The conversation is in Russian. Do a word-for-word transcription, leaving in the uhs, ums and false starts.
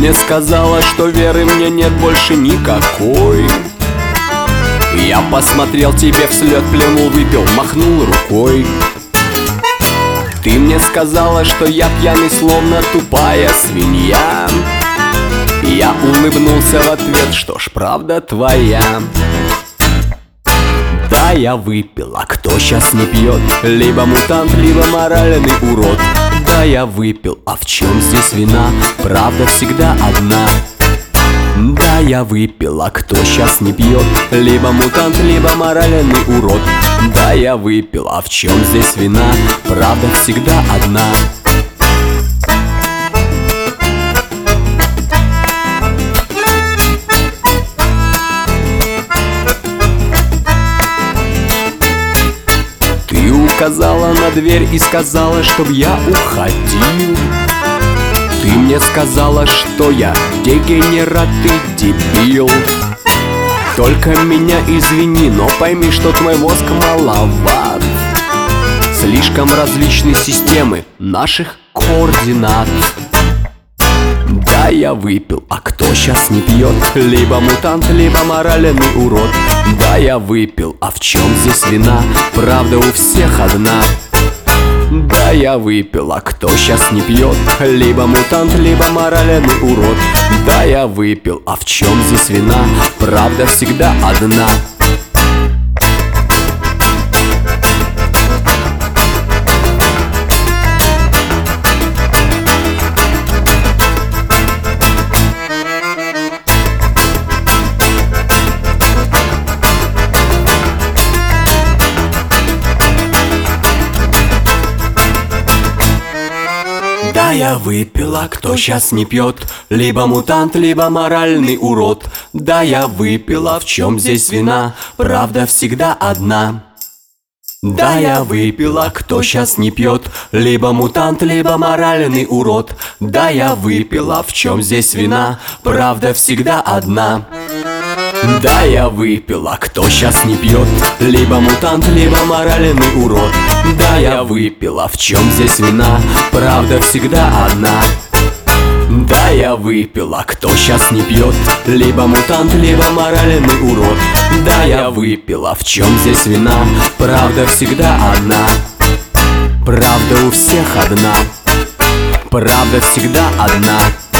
мне сказала, что веры мне нет больше никакой. Я посмотрел тебе вслед, плюнул, выпил, махнул рукой. Ты мне сказала, что я пьяный, словно тупая свинья. Я улыбнулся в ответ, что ж, правда твоя. Да, я выпил, а кто щас не пьет? Либо мутант, либо моральный урод. Да, я выпил, а в чем здесь вина? Правда всегда одна. Да, я выпил, а кто щас не пьет? Либо мутант, либо моральный урод. Да, я выпил, а в чем здесь вина? Правда всегда одна. Ты указала на дверь и сказала, чтоб я уходил. Ты мне сказала, что я дегенерат и дебил. Только меня извини, но пойми, что твой мозг маловат. Слишком различны системы наших координат. Да, я выпил, а кто щас не пьет? Либо мутант, либо моральный урод. Да, я выпил, а в чем здесь вина? Правда у всех одна. Да, я выпил, а кто щас не пьет? Либо мутант, либо моральный урод. Да, я выпил, а в чем здесь вина? Правда всегда одна. Да, я выпил, а кто щас не пьет? Либо мутант, либо моральный урод. Да, я выпил, а в чем здесь вина? Правда всегда одна. Да, я выпил, а кто щас не пьет? Либо мутант, либо моральный урод. Да, я выпил, а в чем здесь вина? Правда всегда одна. Да, я выпил, а кто щас не пьет? Либо мутант, либо моральный урод. Да, я выпил, а в чем здесь вина? Правда всегда одна. Да, я выпил, а кто щас не пьет? Либо мутант, либо моральный урод. Да, я выпил, а в чем здесь вина? Правда всегда одна. Правда у всех одна. Правда всегда одна.